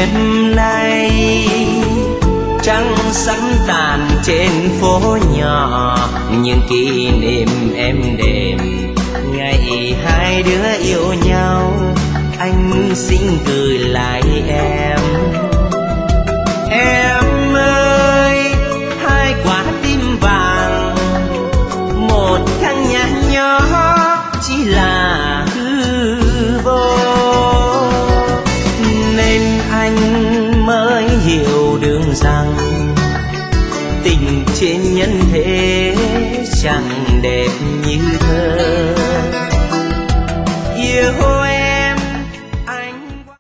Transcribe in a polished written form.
đêm nay trăng sánh tàn trên phố nhỏ, những kỷ niệm êm đềm ngày hai đứa yêu nhau. Anh xin gửi lại em ơi, hai quả tim vàng, một căn nhà nhỏ chỉ là hư vô, nên anh mới hiểu được rằng tình trên nhân thế chẳng đẹp như thơ. Yêu